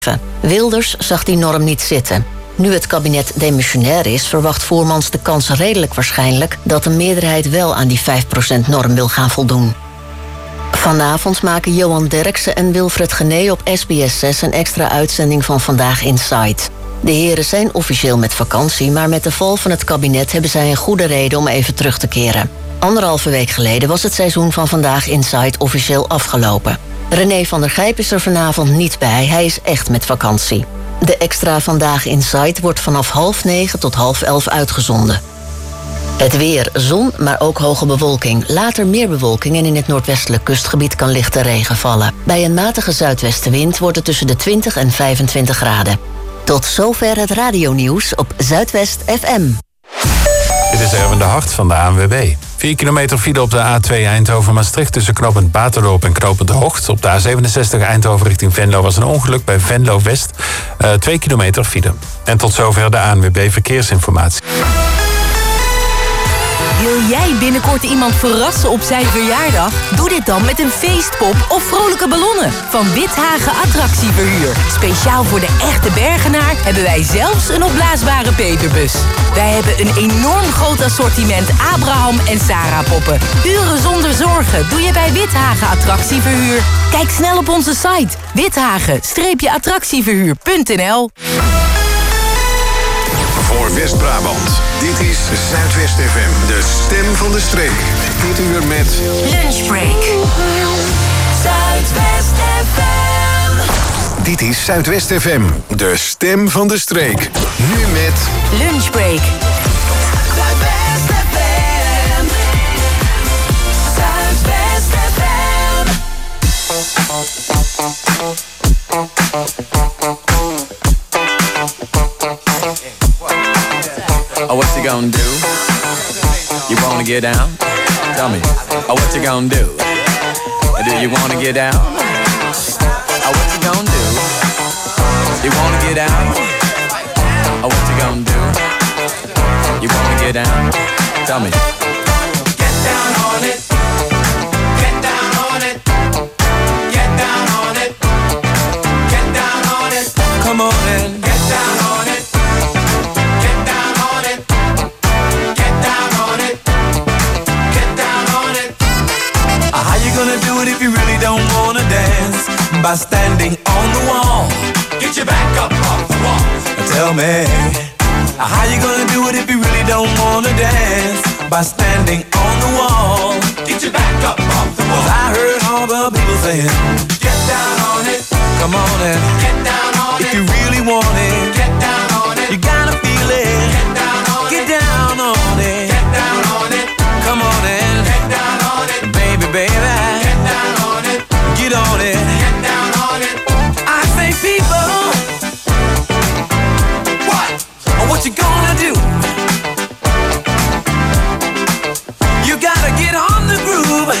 Wilders zag die norm niet zitten. Nu het kabinet demissionair is, verwacht Voermans de kans redelijk waarschijnlijk dat de meerderheid wel aan die 5%-norm wil gaan voldoen. Vanavond maken Johan Derksen en Wilfred Genee op SBS6 een extra uitzending van Vandaag Inside. De heren zijn officieel met vakantie, maar met de val van het kabinet hebben zij een goede reden om even terug te keren. 1,5 week geleden was het seizoen van Vandaag Inside officieel afgelopen. René van der Gijp is er vanavond niet bij, hij is echt met vakantie. De extra Vandaag Inside wordt vanaf 8:30 tot 10:30 uitgezonden. Het weer, zon, maar ook hoge bewolking. Later meer bewolking en in het noordwestelijk kustgebied kan lichte regen vallen. Bij een matige zuidwestenwind wordt het tussen de 20 en 25 graden. Tot zover het radionieuws op Zuidwest FM. Dit is Erwin de Hart van de ANWB. 4 kilometer file op de A2 Eindhoven-Maastricht tussen knooppunt Baterdorp en knooppunt De Hocht. Op de A67 Eindhoven richting Venlo was een ongeluk bij Venlo-West. 2 kilometer file. En tot zover de ANWB Verkeersinformatie. Wil jij binnenkort iemand verrassen op zijn verjaardag? Doe dit dan met een feestpop of vrolijke ballonnen van Withagen Attractieverhuur. Speciaal voor de echte Bergenaar hebben wij zelfs een opblaasbare Peterbus. Wij hebben een enorm groot assortiment Abraham en Sarah poppen. Uren zonder zorgen doe je bij Withagen Attractieverhuur. Kijk snel op onze site withagen-attractieverhuur.nl. Voor West-Brabant, dit is Zuidwest FM, de stem van de streek. Dit uur met Lunchbreak. Zuidwest FM. Dit is Zuidwest FM, de stem van de streek. Nu met Lunchbreak. Zuidwest FM. Zuidwest FM. Oh, what you gonna do? You wanna get down? Tell me. Oh, what you gonna do? Do you wanna get down? Oh, what you gonna do? You wanna get down? Oh, what you gonna do? You wanna get down? Tell me. Get down on it. Get down on it. Get down on it. Get down on it. Come on in. Get down on it. How you gonna do it if you really don't wanna dance? By standing on the wall. Get your back up off the wall. Tell me, how you gonna do it if you really don't wanna dance? By standing on the wall. Get your back up off the wall. 'Cause I heard all the people saying, get down on it. Come on and get down on it. If you really want it, get down on it. You gotta feel it. Get down on it. Get down on it. Get down on it. Come on and get down on it. Baby, baby, get down on it. Get on it. Get down on it. I say, people, what you gonna do? You gotta get on the groove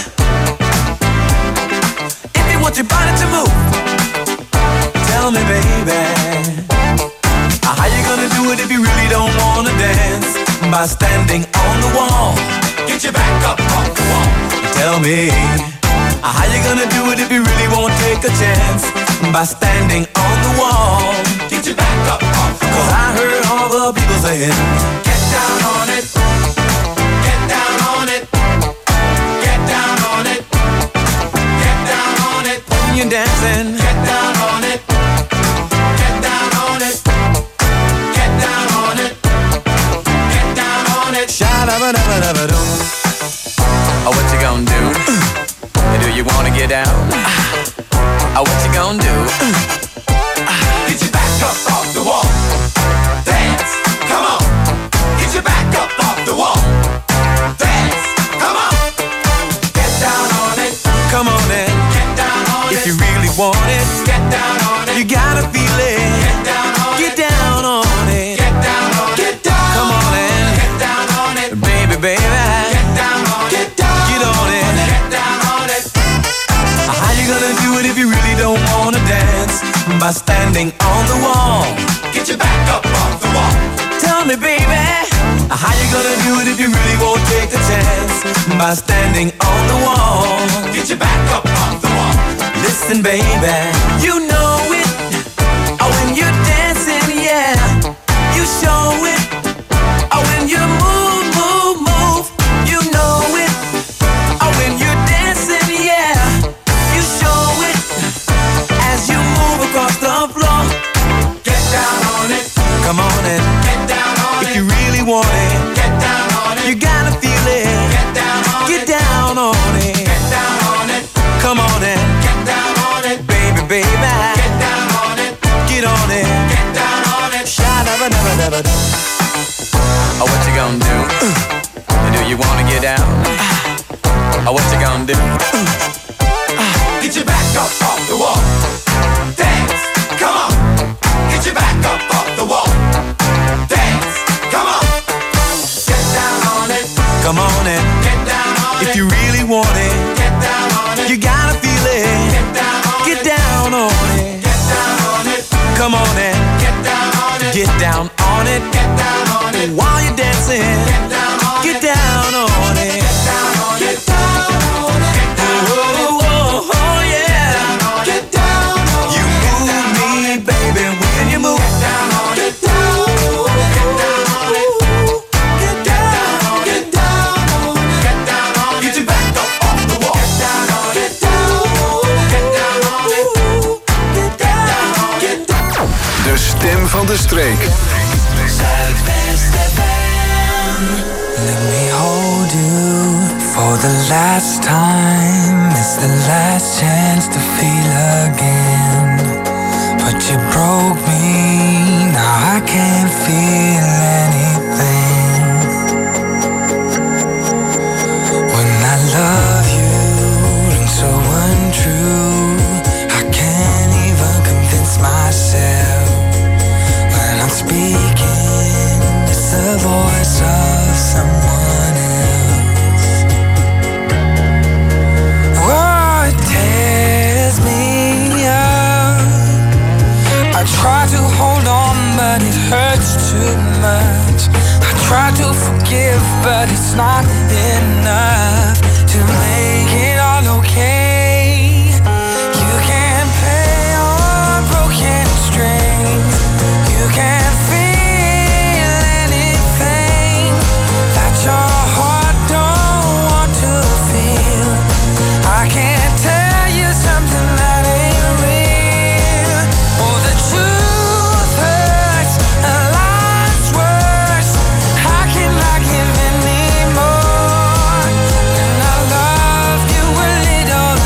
if you want your body to move. Tell me, baby, how you gonna do it if you really don't wanna dance? By standing on the wall. Get your back up off the wall. Tell me, how you gonna do it if you really won't take a chance? By standing on the wall. Get your back up off the wall. 'Cause I heard all the people saying, get down on it. Get down on it. Get down on it. Get down on it. When you're dancing, get down on it. Get down on it. Get down on it. Get down on it. Sha-da-ba-da-ba-da-ba-doo. Oh, what you gonna do? Do you wanna get down? Oh, what you gonna do? Get your back up off the wall. Dance, come on. Get your back up off the wall. Dance, come on. Get down on it. Come on in. Get down on it. If you really want it, get down on it. You gotta feel it. Get down on it. Get down on it. Get down on it. Get down. Come on in. Get down on it. Baby, baby. Get down on it. Get down. Get on it. Get down on it. How you gonna do it if you really don't wanna dance? By standing on the wall. Get your back up off the wall. Tell me, baby, how you gonna do it if you really won't take a chance? By standing on the wall. Get your back up off the wall. Listen, baby, you know it. Oh, what you gonna do? Do you wanna get down? Oh, what you gonna do? Get your back up off the wall. Dance, come on. Get your back up off the wall. Dance, come on. Get down on it. Come on and get down on it. If you really want it, get down on it. You gotta feel it. Get down on it. Get down on it. Get down on it. Come on and get down on it. Get down on it. Get down on it. While you're dancing, get down on it. Get down on it. Get down on it. Get down on it. Oh, yeah. Get down on it. You move me, baby, when you move. Get down on it. Get down on it. Get down on it. Get down on it. Get down on it. Get down on it. Get your back up off the wall. Get down on it. Get down on it. Get down on it. Get down on it. Get down. De stem van de streek. Let me hold you for the last time. It's the last chance to feel again. But you broke me, now I can't feel anything. When I love you, and so untrue, I can't even convince myself. When I'm speaking, it's the voice of someone else. Oh, it tears me up. I try to hold on, but it hurts too much. I try to forgive, but it's not enough to make it all okay. You can't play on broken strings. You can't feel anything that your heart don't want to feel. I can't tell you something that ain't real. Oh, the truth hurts, and life's worse. How can I give anymore? And I love you a little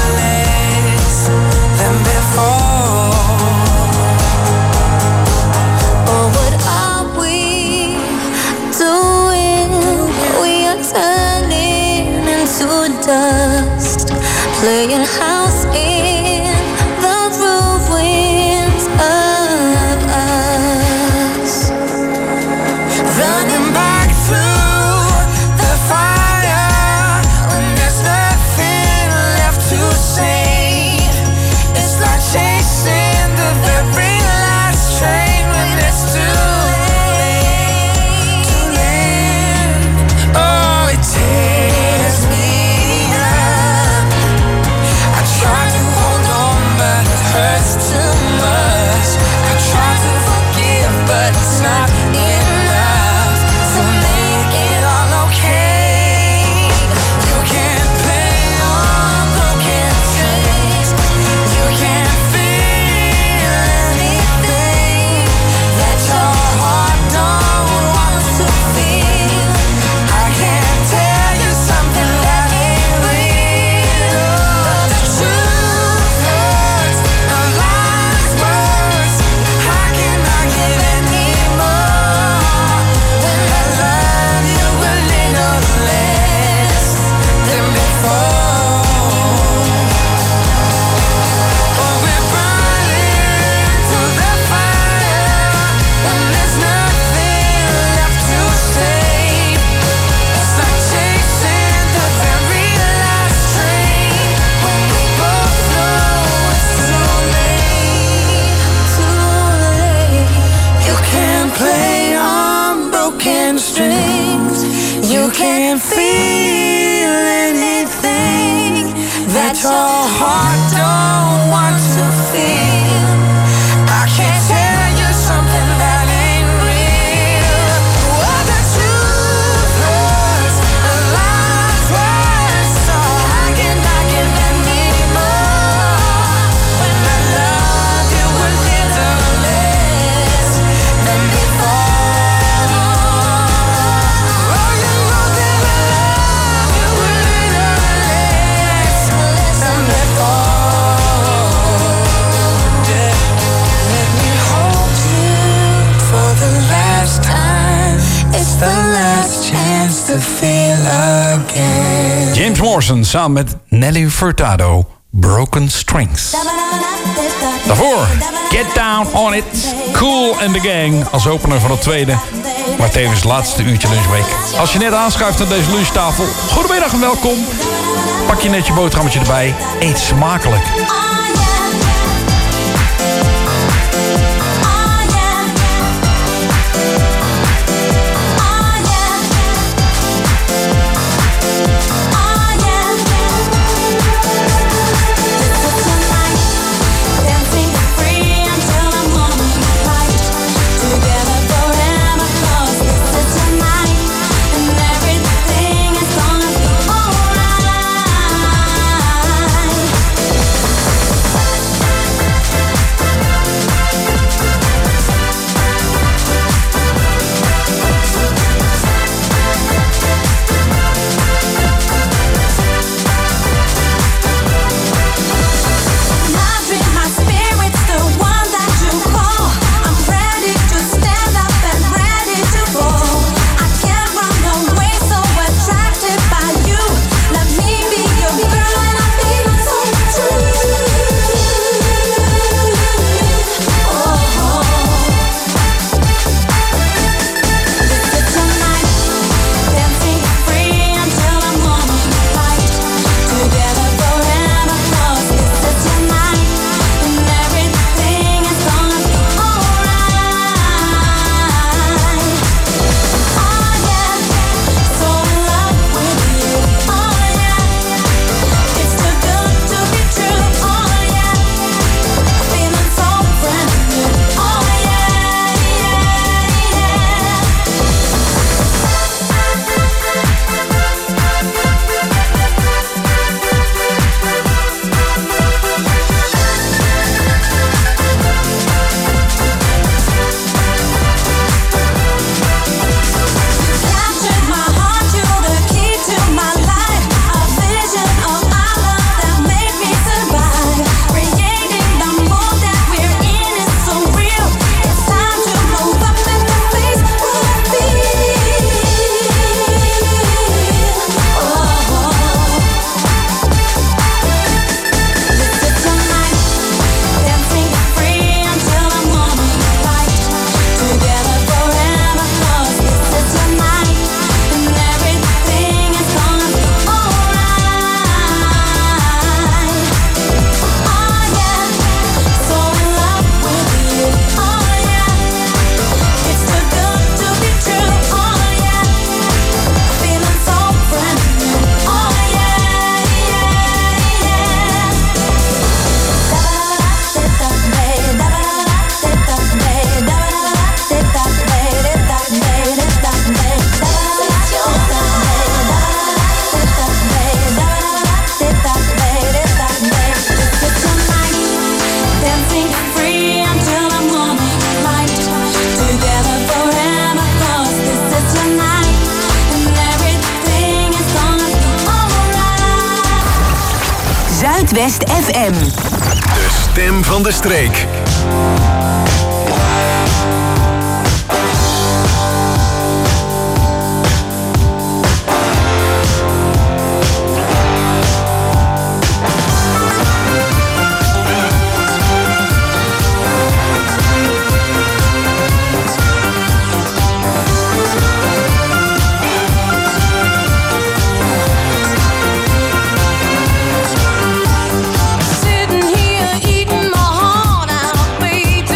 It's the last chance to feel again. James Morrison samen met Nelly Furtado, Broken Strings. Daarvoor Get Down On It, Kool and the Gang als opener van het tweede, maar tevens het laatste uurtje lunchbreak. Als je net aanschuift aan deze lunchtafel, goedemiddag en welkom. Pak je net je boterhammetje erbij, eet smakelijk. Zuidwest FM. De stem van de streek. Sitting here eating my heart out, baby.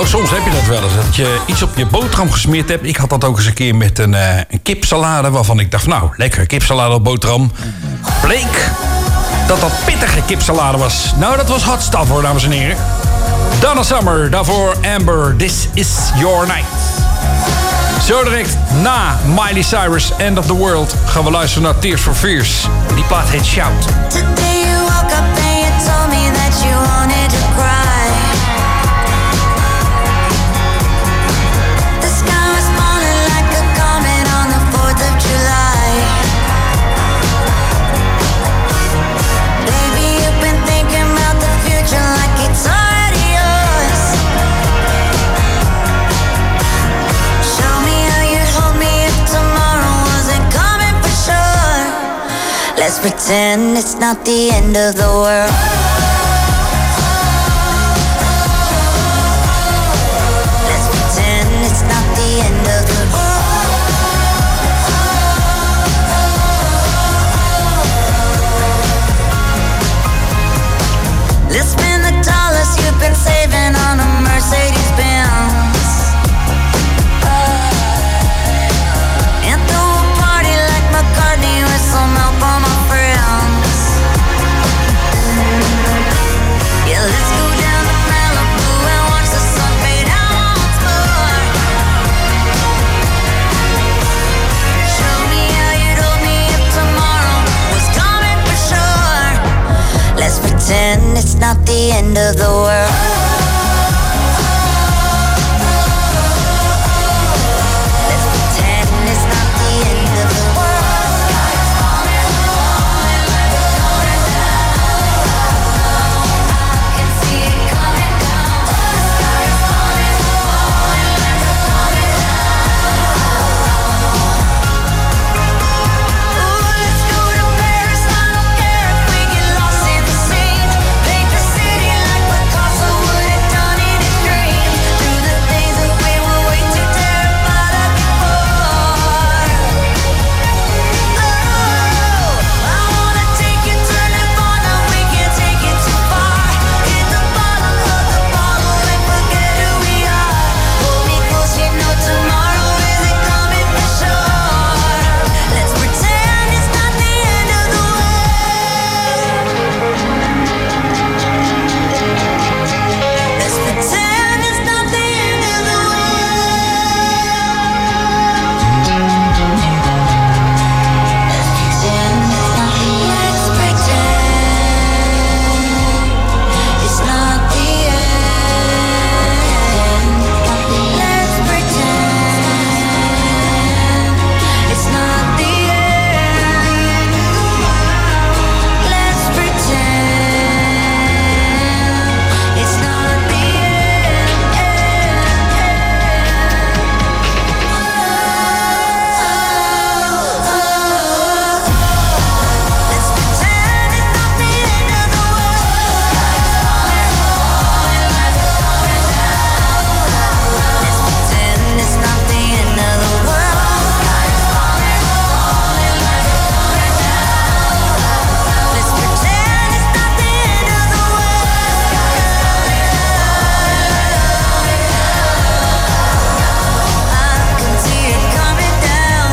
Nou, soms heb je dat wel eens. Dat je iets op je boterham gesmeerd hebt. Ik had dat ook eens een keer met een kipsalade. Waarvan ik dacht, nou, lekker kipsalade op boterham. Bleek dat pittige kipsalade was. Nou, dat was hot stuff hoor, dames en heren. Donna Summer, daarvoor Amber, This Is Your Night. Zo direct na Miley Cyrus, End of the World, gaan we luisteren naar Tears for Fears. Die plaat heet Shout. Today you woke up and you told me that you wanted to cry. The sky was falling like a comet on the 4th of July. Baby, you've been thinking about the future like it's already yours. Show me how you'd hold me if tomorrow wasn't coming for sure. Let's pretend it's not the end of the world. Let's pretend it's not the end of the world. Let's spend the dollars you've been saving on a Mercedes-Benz. And throw a party like McCartney with some help on my friends. Yeah, let's go down to Malibu and watch the sun fade out once more. Show me how you'd hold me if tomorrow was coming for sure. Let's pretend it's not the end of the world. Let's pretend it's not the end of the world. I can see it coming down. The sky is falling, falling like a coming down. Ooh, let's go to Paris. I don't care if we get lost in the scene. Paint the city like Picasso would have done in his dreams. Do the things that we were way too terrified of before. Oh, I wanna take you, turn it on, now we can't take it too far. Hit the bottom of the bottle and forget who we are. Hold me close, you know tomorrow isn't coming for sure. Let's pretend it's not the end of the world. Let's pretend it's not the end of the Let's pretend it's not the end. Let's pretend it's not the end. Let's pretend it's not the Let's pretend it's not the end of the world. Let's pretend it's not the end of the world. Let's pretend it's not the end of the world. I can see it coming down.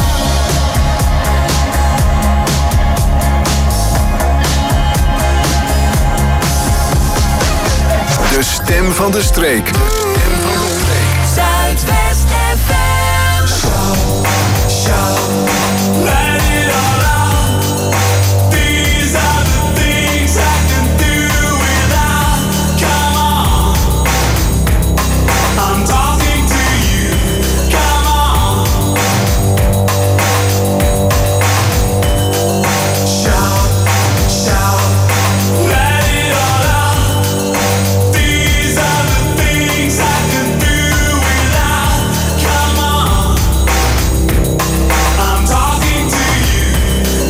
De stem van de streek. De stem van de streek. Zuidwest FM. Shout, let it all out. These are the things I can do without. Come on, I'm talking to you. Come on. Shout, let it all out. These are the things I can do without. Come on, I'm talking to you.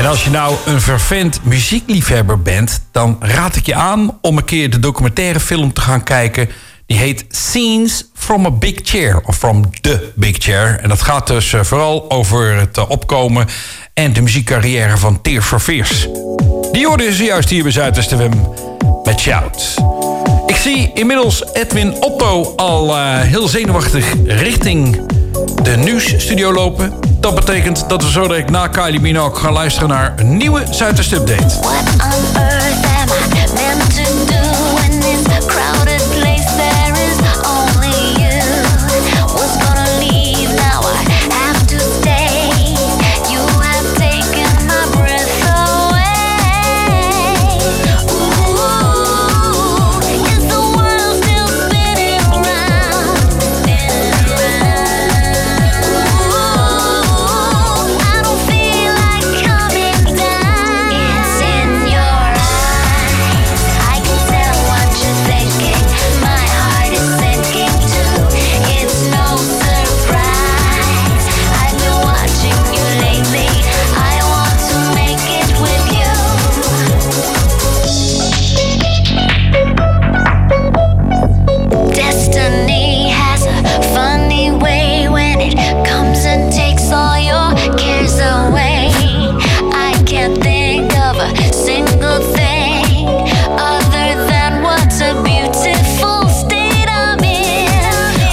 als je nou een vervent muziekliefhebber bent, dan raad ik je aan om een keer de documentaire film te gaan kijken. Die heet Scenes from a Big Chair, of From the Big Chair. En dat gaat dus vooral over het opkomen en de muziekcarrière van Tears for Fears. Die hoorde je zojuist hier bij Zuidwest FM met Shout. Ik zie inmiddels Edwin Otto al heel zenuwachtig richting de nieuwsstudio lopen. Dat betekent dat we zo direct na Kylie Minogue gaan luisteren naar een nieuwe Zuidwest Update. What on earth am I meant to do in this crowded place? There is only you. Was gonna leave, now I have to stay. You have taken my breath away. Ooh, is the world still spinning round, spinning around? Ooh, I don't feel like coming down. It's in your eyes, I can tell what you're thinking. My heart is sinking too. It's no surprise, I've been watching you lately. I want to make it with you. Destiny has a funny way when it comes and takes all your cares away. I can't think of a single thing other than what's a beautiful state I'm in.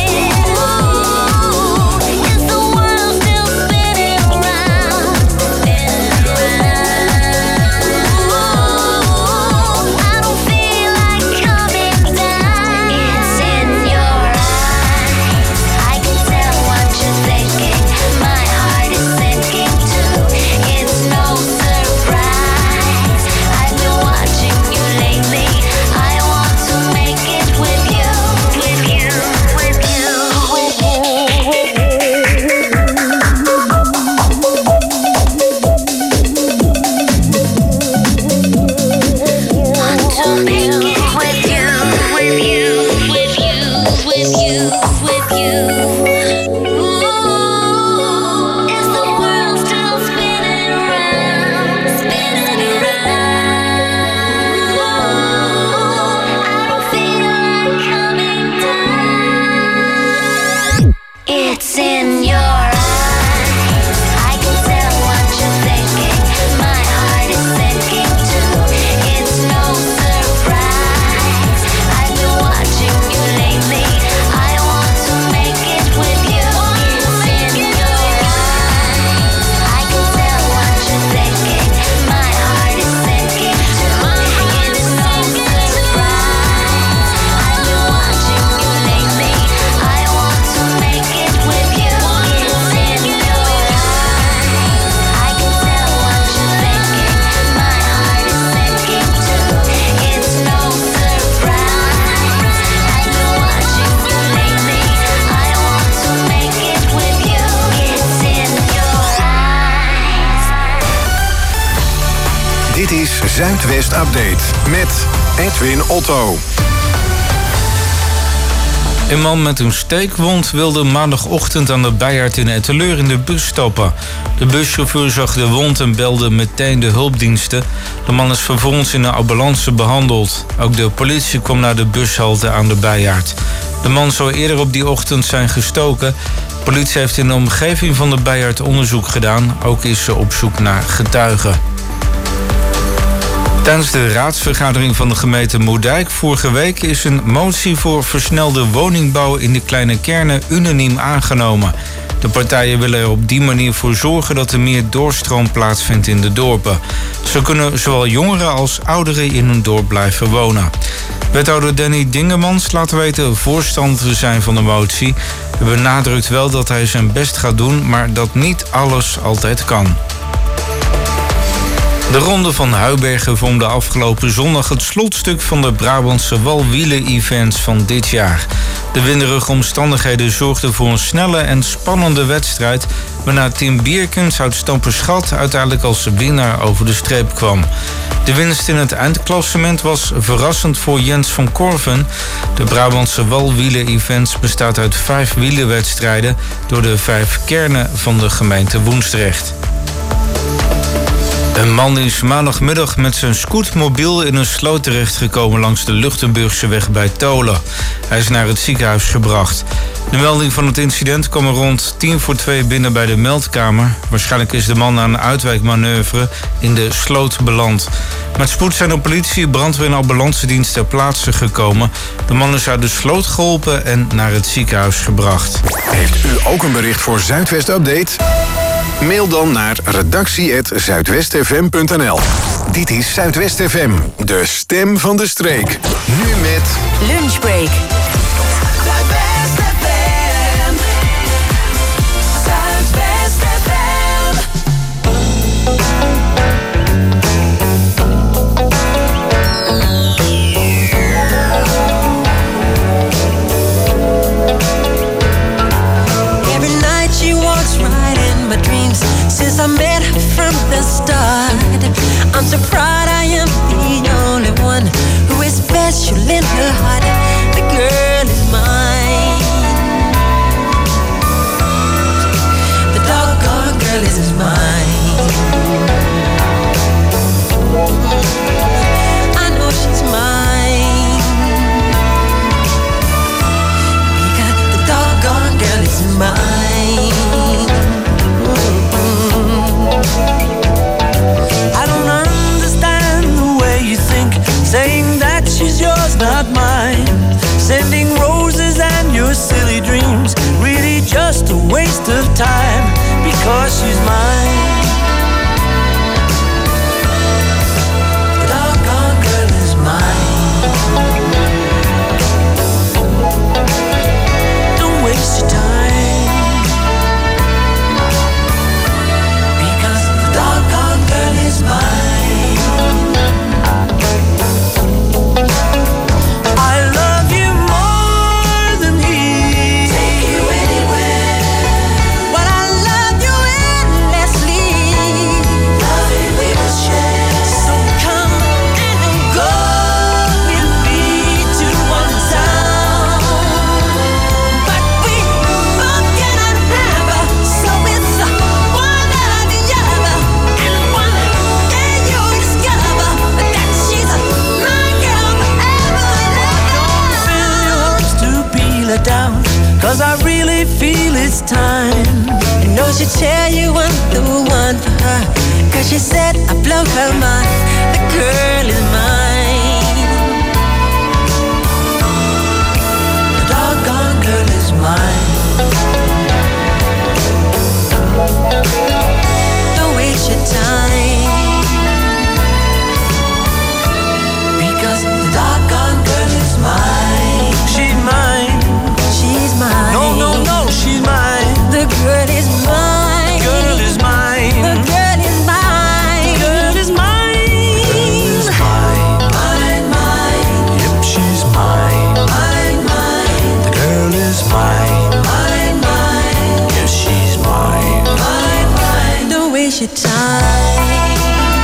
Ooh, is the world still spinning round, spinning around? Ooh, I don't feel like coming down. It's in your eyes, I can tell what you're thinking. My heart is sinking too. It's no surprise, I've been watching you lately. I want to make it with you, with you, with you, with you, with want to make it with you, with you, with you, with you, with you. Ooh, is the world still spinning around, spinning around? Ooh, I don't feel like coming down. It's in your eyes, I can tell what you're thinking. My heart is sinking too. It's no surprise, I've been watching you lately. I want to make it with you. It's in your eyes, I can tell what you're thinking. My heart is sinking too. It's no surprise, I've been watching you lately. I want to make it with you. It's in your eyes, I can tell what you're thinking. My heart is sinking too. It's no surprise, I've been watching you lately. I want to make it with you. It's in your eyes. Dit is Zuidwest Update met Edwin Otto. Een man met een steekwond wilde maandagochtend aan de Bijaard in Etteleur in de bus stappen. De buschauffeur zag de wond en belde meteen de hulpdiensten. De man is vervolgens in een ambulance behandeld. Ook de politie kwam naar de bushalte aan de Bijaard. De man zou eerder op die ochtend zijn gestoken. De politie heeft in de omgeving van de Bijaard onderzoek gedaan. Ook is ze op zoek naar getuigen. Tijdens de raadsvergadering van de gemeente Moerdijk vorige week is een motie voor versnelde woningbouw in de kleine kernen unaniem aangenomen. De partijen willen er op die manier voor zorgen dat er meer doorstroom plaatsvindt in de dorpen. Zo kunnen zowel jongeren als ouderen in hun dorp blijven wonen. Wethouder Danny Dingemans laat weten voorstander te zijn van de motie. Hij benadrukt wel dat hij zijn best gaat doen, maar dat niet alles altijd kan. De Ronde van Huibergen vormde afgelopen zondag het slotstuk van de Brabantse walwielen-events van dit jaar. De winderige omstandigheden zorgden voor een snelle en spannende wedstrijd, waarna Tim Bierkens uit Stamperschat uiteindelijk als winnaar over de streep kwam. De winst in het eindklassement was verrassend voor Jens van Korven. De Brabantse walwielen-events bestaat uit 5 wielerwedstrijden door de 5 kernen van de gemeente Woensdrecht. Een man is maandagmiddag met zijn scootmobiel in een sloot terechtgekomen langs de Luchtenburgse weg bij Tolen. Hij is naar het ziekenhuis gebracht. De melding van het incident kwam er rond 1:45 binnen bij de meldkamer. Waarschijnlijk is de man na een uitwijkmanoeuvre in de sloot beland. Met spoed zijn de politie, brandweer en ambulancedienst ter plaatse gekomen. De man is uit de sloot geholpen en naar het ziekenhuis gebracht. Heeft u ook een bericht voor Zuidwest Update? Mail dan naar redactie@zuidwestfm.nl. Dit is Zuidwest FM, de stem van de streek. Nu met Lunchbreak. Zuidwest FM. Zuidwest FM. Every night she walks right in my dreams. Since I met her from the start, I'm so proud I am the only one who is special in her heart. The girl is mine. The doggone girl is mine. I know she's mine, because the doggone girl is mine. I don't understand the way you think, saying that she's yours, not mine. Sending roses and your silly dreams, really just a waste of time, because she's mine. The doggone girl is mine. Don't waste your time, Because the doggone girl is mine. I love you more than he. Take you anywhere, but I love you endlessly. Loving we will share. So come and go with me to one town. But we both cannot have her, so it's one or the other. And one day you'll discover that she's my girl forever and Fill your hopes to be let down, 'cause I really feel it's time. I know she'll tell you I'm the one for her, 'cause she said I blow her mind. The girl is mine. The doggone girl is mine. Don't waste your time, because the doggone girl is mine. She's mine. She's mine. No, no, no, she's mine. The girl is mine. Girl is mine. The girl is mine. Girl is mine. Mine, mine, Yep, she's mine. mine, mine, The girl is mine. mine, mine, Yes, she's mine. mine, mine. Don't waste your time,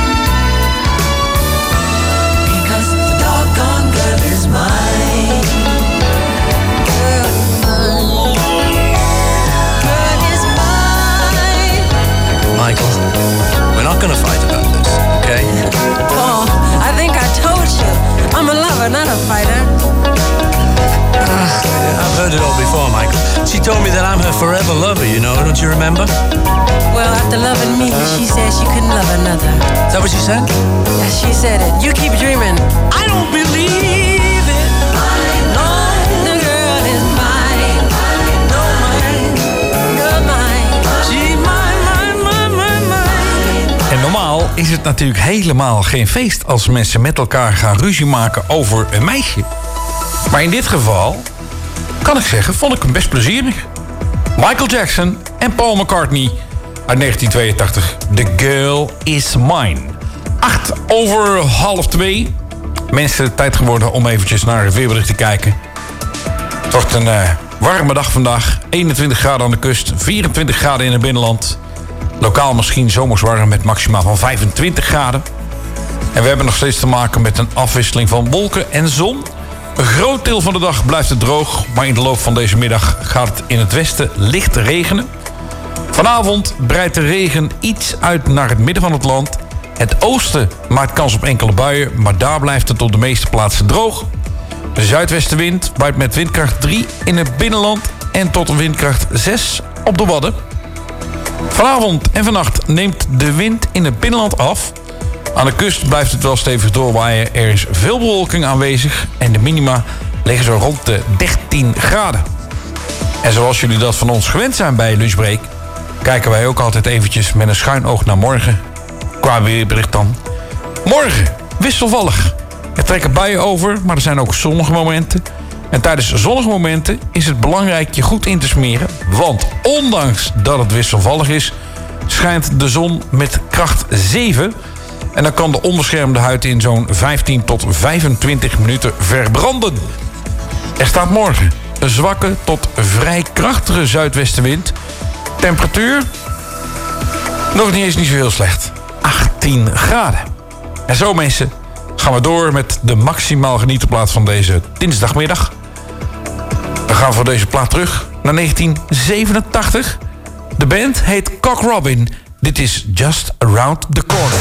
because the doggone girl is mine. Girl is mine. Girl is mine. Michael, we're not gonna fight about this, okay? Oh, I think I told you. I'm a lover, not a fighter. I've heard it all before, Michael. She told me that I'm her forever lover, you know, don't you remember? Well, after loving me, she said she couldn't love another. Is that what she said? Yeah, she said it. You keep dreaming. I don't believe it. No, the girl is mine. No, mine. You're mine. She's mine, mine, mine, mine, mine. En normaal is het natuurlijk helemaal geen feest als mensen met elkaar gaan ruzie maken over een meisje. Maar in dit geval, kan ik zeggen, vond ik hem best plezierig. Michael Jackson en Paul McCartney uit 1982. The Girl Is Mine. 1:08. Mensen, tijd geworden om eventjes naar het weerbericht te kijken. Het wordt een warme dag vandaag. 21 graden aan de kust, 24 graden in het binnenland. Lokaal misschien zomers warm met maximaal van 25 graden. En we hebben nog steeds te maken met een afwisseling van wolken en zon. Een groot deel van de dag blijft het droog, maar in de loop van deze middag gaat het in het westen licht regenen. Vanavond breidt de regen iets uit naar het midden van het land Het oosten maakt kans op enkele buien, maar daar blijft het op de meeste plaatsen droog. De zuidwestenwind waait met windkracht 3 in het binnenland en tot een windkracht 6 op de Wadden. Vanavond en vannacht neemt de wind in het binnenland af. Aan de kust blijft het wel stevig doorwaaien. Er is veel bewolking aanwezig en de minima liggen zo rond de 13 graden. En zoals jullie dat van ons gewend zijn bij Lunchbreak, kijken wij ook altijd eventjes met een schuin oog naar morgen. Qua weerbericht dan. Morgen, wisselvallig. Er trekken buien over, maar er zijn ook zonnige momenten. En tijdens zonnige momenten is het belangrijk je goed in te smeren. Want ondanks dat het wisselvallig is, schijnt de zon met kracht 7. En dan kan de onbeschermde huid in zo'n 15 tot 25 minuten verbranden. Er staat morgen een zwakke tot vrij krachtige zuidwestenwind. Temperatuur? Nog niet zo heel slecht. 18 graden. En zo mensen, gaan we door met de maximaal genietenplaat van deze dinsdagmiddag. We gaan voor deze plaat terug naar 1987. De band heet Cock Robin. Dit is Just Around the Corner.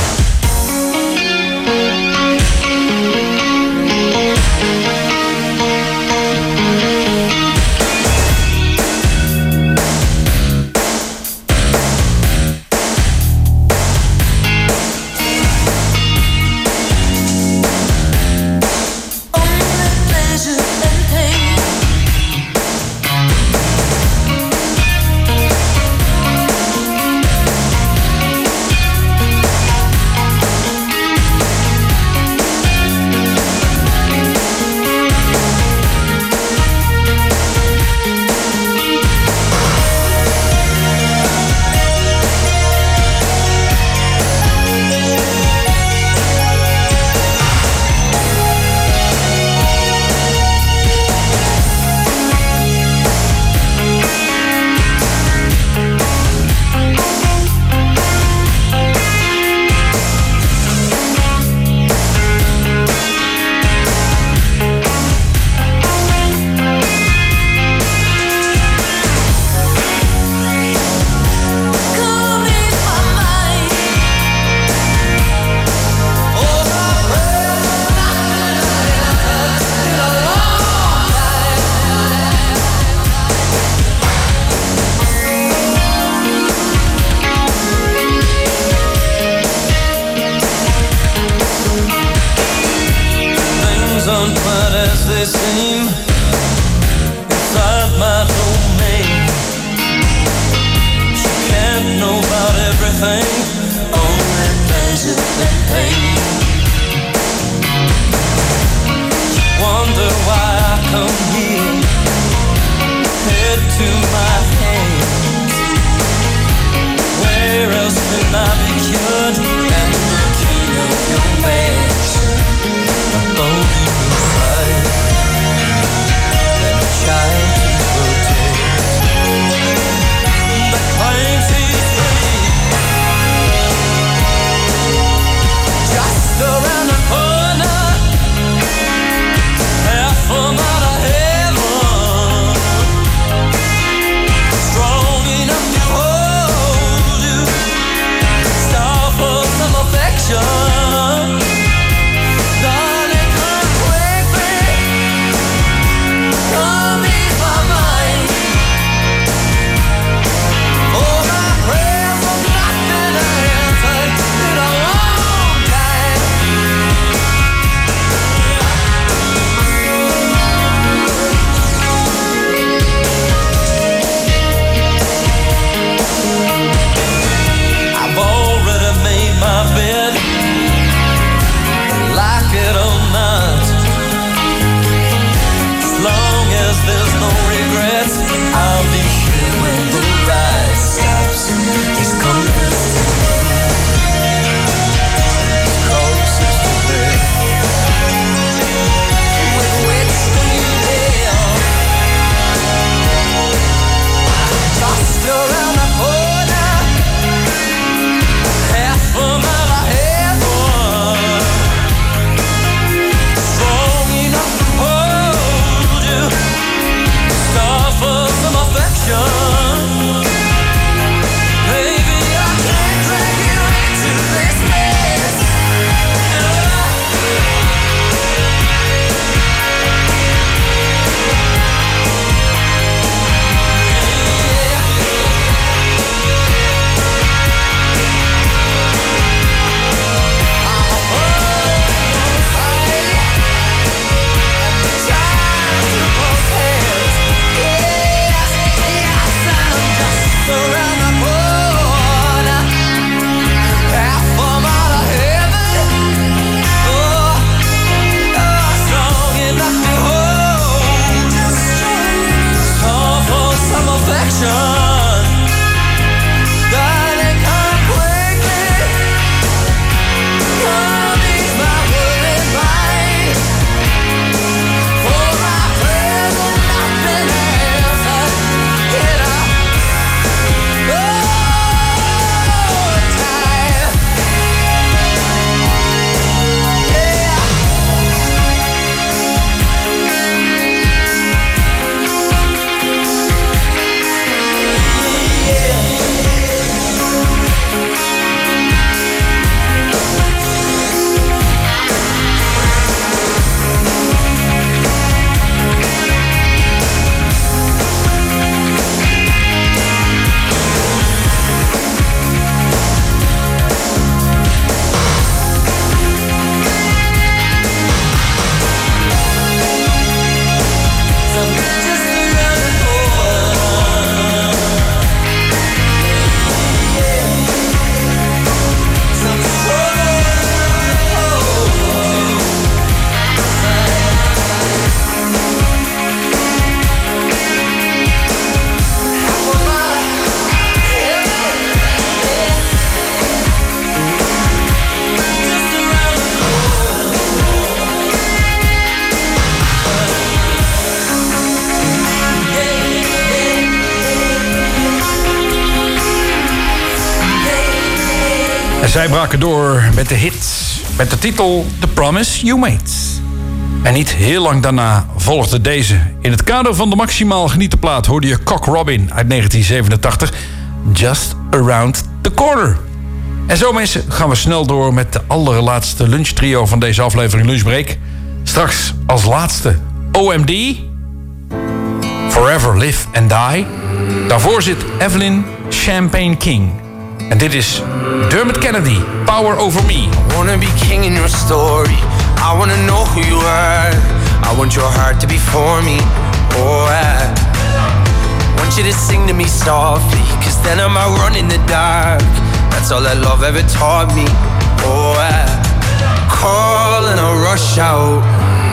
En zij braken door met de hit met de titel The Promise You Made. En niet heel lang daarna volgde deze. In het kader van de maximaal genieten plaat hoorde je Cock Robin uit 1987. Just Around the Corner. En zo mensen gaan we snel door met de allerlaatste lunchtrio van deze aflevering Lunchbreak. Straks als laatste OMD. Forever Live and Die. Daarvoor zit Evelyn Champagne King. En dit is Dermot Kennedy, Power Over Me. I wanna be king in your story. I wanna know who you are. I want your heart to be for me. Oh, I want you to sing to me softly, 'cause then I might run in the dark. That's all that love ever taught me. Oh, I call and I rush out.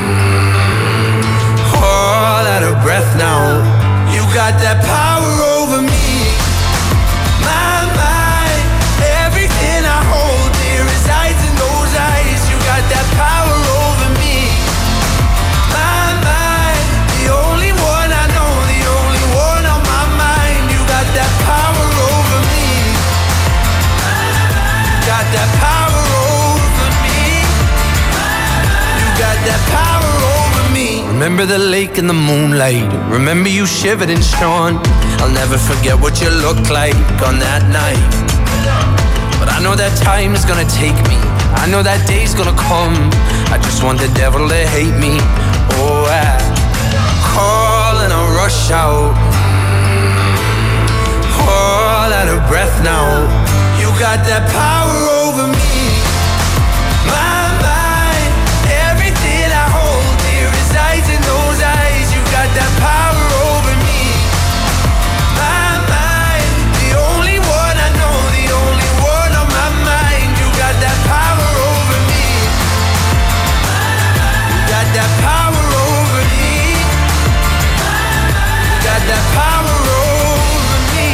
All out of breath now. You got that power over me. My mind, everything I hold dear resides in those eyes. You got that power over me. My mind, the only one I know, the only one on my mind. You got that power over me. Got that power over me. You got that power over me. Remember the lake in the moonlight. Remember you shivered and shone. I'll never forget what you looked like on that night. But I know that time is gonna take me. I know that day's gonna come. I just want the devil to hate me. Oh, I call and I rush out. All out of breath now. You got that power over me. My mind, everything I hold dear resides in those eyes. You got that power over me. My mind, the only one I know, the only one on my mind. You got that power over me. You got that power over me. You got that power over me.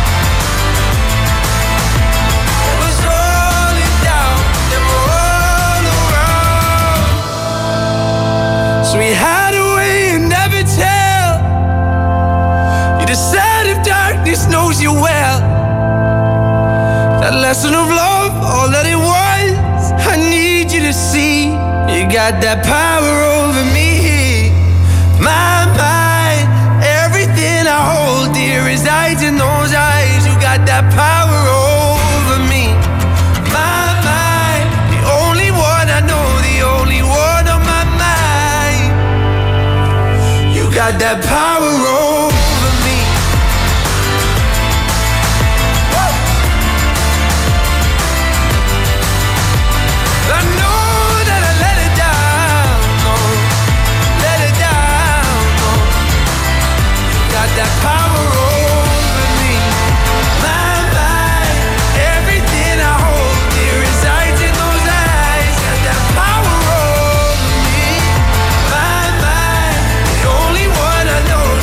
It was all in doubt, they were all around. So we had a way you never tell. You decide if darkness knows you well. That lesson of love, all that it was, I need you to see. You got that power over me. My mind, everything I hold dear resides in those eyes. You got that power over me. My mind, the only one I know, the only one on my mind. You got that power over me. I know that I let it down, no, let it down, no. You got that power over me. My mind, everything I hold dear resides in those eyes. Got that power over me. My mind, the only one I know,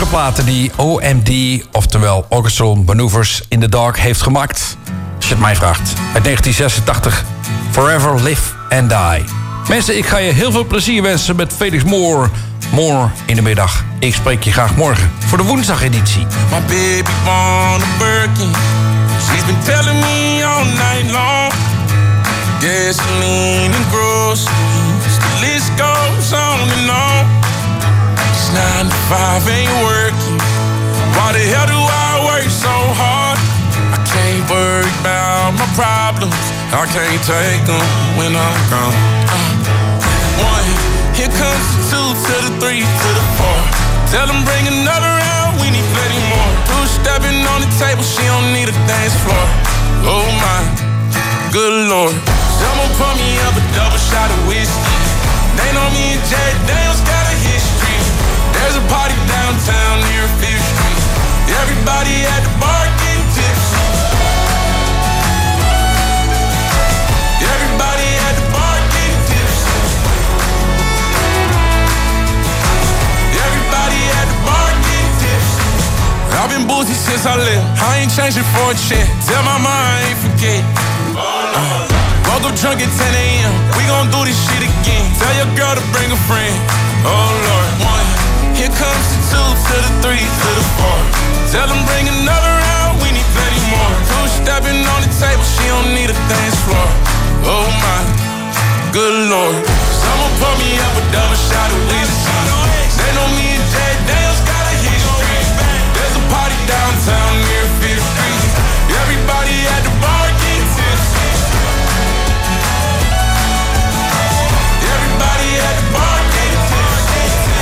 platen die OMD, oftewel Orchestral Maneuvers in the Dark, heeft gemaakt. Als je het mij vraagt. Uit 1986, Forever Live and Die. Mensen, ik ga je heel veel plezier wensen met Felix Moore. More in de middag. Ik spreek je graag morgen voor de woensdageditie. My baby born a Birkin. She's been telling me all night long. Gasoline and groceries, the list goes on and on. It's 9 to 5, ain't working. Why the hell do I work so hard? I can't worry about my problems. I can't take them when I'm gone. 1, here comes the 2 to the 3 to the 4. Tell them bring another round, we need plenty more. 2 stepping on the table, she don't need a dance floor. Oh my, good Lord. Someone pour me up a double shot of whiskey. They know me and Jay Daniels got a history. There's a party downtown near 5th Street. Everybody at the bar getting tipsy. Everybody at the bar getting tipsy. Everybody at the bar getting tipsy. I've been boozy since I left. I ain't changing for a check. Tell my mom I ain't forget. Woke up drunk at 10 a.m. We gon' do this shit again. Tell your girl to bring a friend. Oh Lord. 1, here comes the 2 to the 3 to the 4. Tell them bring another round, we need plenty more. 2 stepping on the table, she don't need a dance floor. Oh my, good Lord. Someone pour me up a double shot of whiskey. They know me and Jay Daniels got a history. There's a party downtown near 5th Street. Everybody at the bar getting tipsy. Everybody at the bar getting tipsy.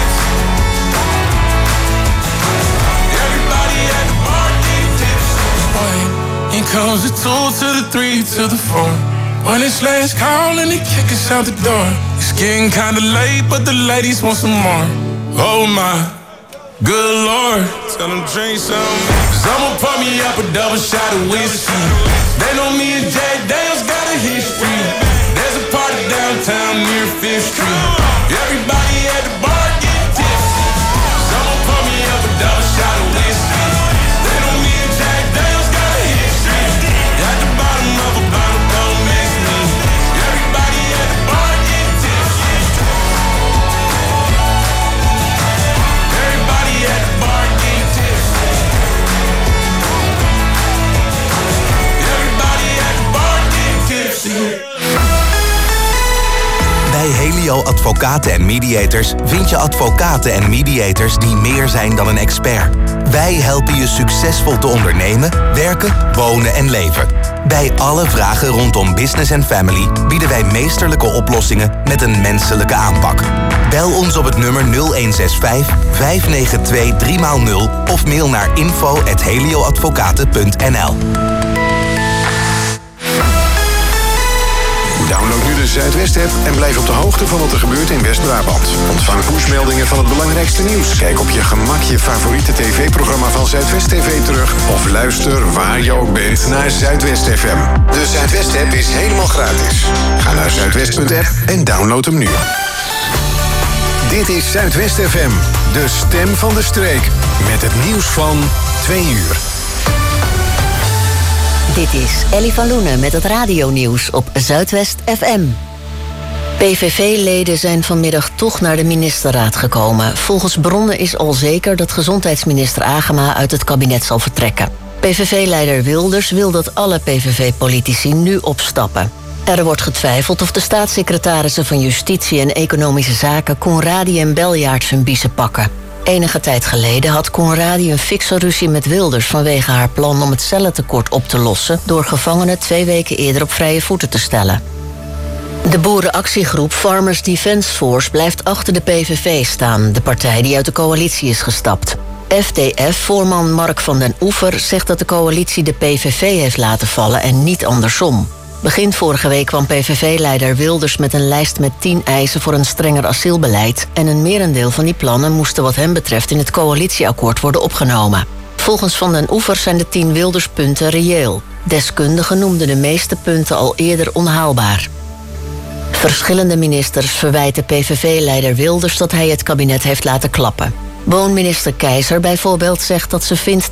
Everybody at the bar getting tipsy. Here comes the 2 to the 3 to the 4. When it's last call and they kick us out the door. It's getting kinda late, but the ladies want some more. Oh my, good Lord. Tell them drink some. Someone pour me up a double shot of whiskey. They know me and Jay Daniels got a history. There's a party downtown near 5th Street. Everybody at the bar getting tipsy. Someone pour me up a double shot of whiskey. They know me and Jay Daniels got a history. At the bottom of a bottle, don't miss me. Everybody at the bar getting tipsy. Everybody at the bar getting tipsy. Everybody at the bar getting tipsy. Bij Helio Advocaten en Mediators vind je advocaten en mediators die meer zijn dan een expert. Wij helpen je succesvol te ondernemen, werken, wonen en leven. Bij alle vragen rondom business en family bieden wij meesterlijke oplossingen met een menselijke aanpak. Bel ons op het nummer 0165 592 3x0 of mail naar info@helioadvocaten.nl. Download nu de Zuidwest-app en blijf op de hoogte van wat er gebeurt in West-Brabant. Ontvang pushmeldingen van het belangrijkste nieuws. Kijk op je gemak je favoriete tv-programma van Zuidwest TV terug. Of luister waar je ook bent naar Zuidwest FM. De Zuidwest-app is helemaal gratis. Ga naar zuidwest.app en download hem nu. Dit is Zuidwest FM, de stem van de streek. Met het nieuws van 2 uur. Dit is Ellie van Loenen met het radionieuws op Zuidwest FM. PVV-leden zijn vanmiddag toch naar de ministerraad gekomen. Volgens bronnen is al zeker dat gezondheidsminister Agema uit het kabinet zal vertrekken. PVV-leider Wilders wil dat alle PVV-politici nu opstappen. Er wordt getwijfeld of de staatssecretarissen van Justitie en Economische Zaken Conradi en Beljaard hun biezen pakken. Enige tijd geleden had Conradi een fikse ruzie met Wilders vanwege haar plan om het cellentekort op te lossen door gevangenen 2 weken eerder op vrije voeten te stellen. De boerenactiegroep Farmers Defence Force blijft achter de PVV staan, de partij die uit de coalitie is gestapt. FDF-voorman Mark van den Oever zegt dat de coalitie de PVV heeft laten vallen en niet andersom. Begin vorige week kwam PVV-leider Wilders met een lijst met 10 eisen voor een strenger asielbeleid en een merendeel van die plannen moesten wat hem betreft in het coalitieakkoord worden opgenomen. Volgens Van den Oever zijn de 10 Wilders-punten reëel. Deskundigen noemden de meeste punten al eerder onhaalbaar. Verschillende ministers verwijten PVV-leider Wilders dat hij het kabinet heeft laten klappen. Woonminister Keizer bijvoorbeeld zegt dat ze vindt